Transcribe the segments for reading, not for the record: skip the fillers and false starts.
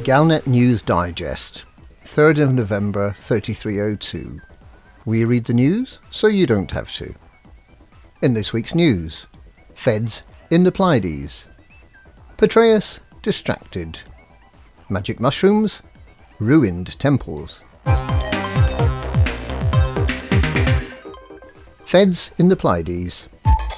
Galnet News Digest, 3rd of November 3302. We read the news so you don't have to. In this week's news, Feds in the Pleiades, Petraeus distracted, magic mushrooms, ruined temples. Feds in the Pleiades.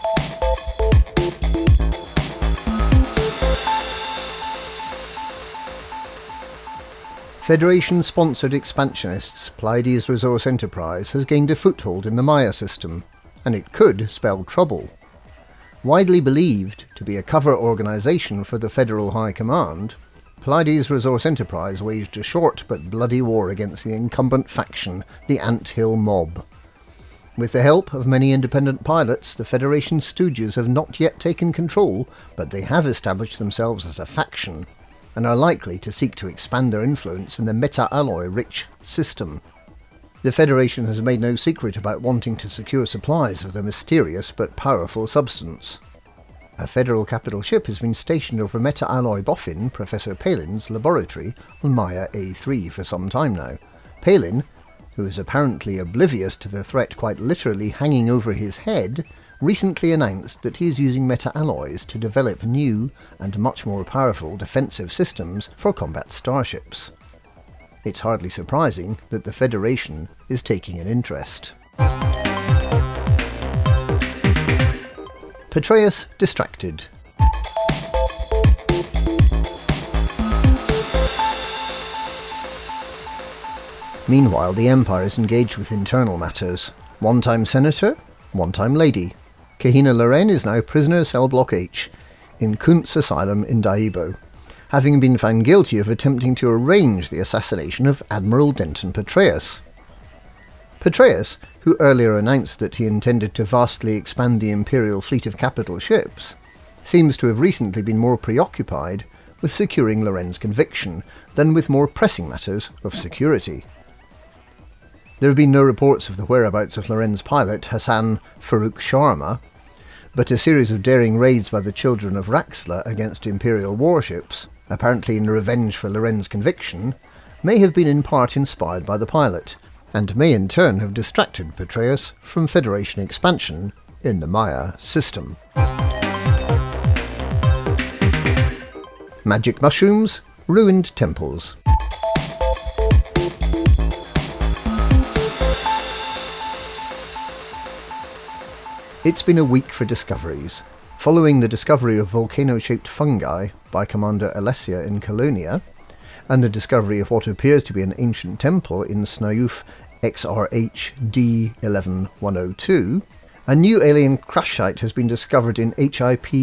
Federation-sponsored expansionists Pleiades Resource Enterprise has gained a foothold in the Maya system, and it could spell trouble. Widely believed to be a cover organisation for the Federal High Command, Pleiades Resource Enterprise waged a short but bloody war against the incumbent faction, the Ant Hill Mob. With the help of many independent pilots, the Federation stooges have not yet taken control, but they have established themselves as a faction, and are likely to seek to expand their influence in the meta-alloy-rich system. The Federation has made no secret about wanting to secure supplies of the mysterious but powerful substance. A Federal capital ship has been stationed over meta-alloy boffin Professor Palin's laboratory on Maya A3 for some time now. Palin, who is apparently oblivious to the threat quite literally hanging over his head, recently announced that he is using meta-alloys to develop new and much more powerful defensive systems for combat starships. It's hardly surprising that the Federation is taking an interest. Petraeus distracted. Meanwhile, the Empire is engaged with internal matters. One-time senator, one-time lady. Kahina Loren is now prisoner cell block H in Kuntz Asylum in Daibo, having been found guilty of attempting to arrange the assassination of Admiral Denton Petraeus. Petraeus, who earlier announced that he intended to vastly expand the Imperial fleet of capital ships, seems to have recently been more preoccupied with securing Loren's conviction than with more pressing matters of security. There have been no reports of the whereabouts of Loren's pilot, Hassan Farouk Sharma, but a series of daring raids by the children of Raxla against Imperial warships, apparently in revenge for Loren's conviction, may have been in part inspired by the pilot, and may in turn have distracted Petraeus from Federation expansion in the Maya system. Magic mushrooms, ruined temples. It's been a week for discoveries. Following the discovery of volcano-shaped fungi by Commander Alessia in Colonia, and the discovery of what appears to be an ancient temple in Snayuf XRH D11102, a new alien crash site has been discovered in HIP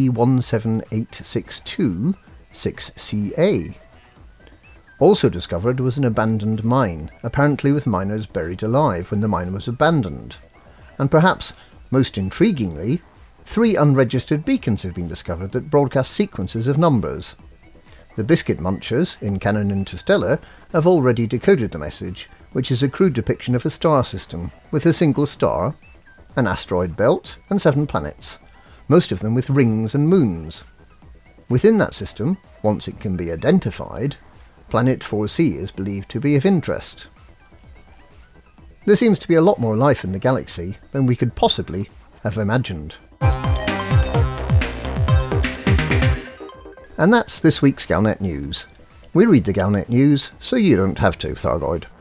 17862 6CA. Also discovered was an abandoned mine, apparently with miners buried alive when the mine was abandoned. And perhaps most intriguingly, 3 unregistered beacons have been discovered that broadcast sequences of numbers. The Biscuit Munchers, in Canon Interstellar, have already decoded the message, which is a crude depiction of a star system, with a single star, an asteroid belt, and 7 planets, most of them with rings and moons. Within that system, once it can be identified, Planet 4C is believed to be of interest. There seems to be a lot more life in the galaxy than we could possibly have imagined. And that's this week's Galnet News. We read the Galnet News so you don't have to, Thargoid.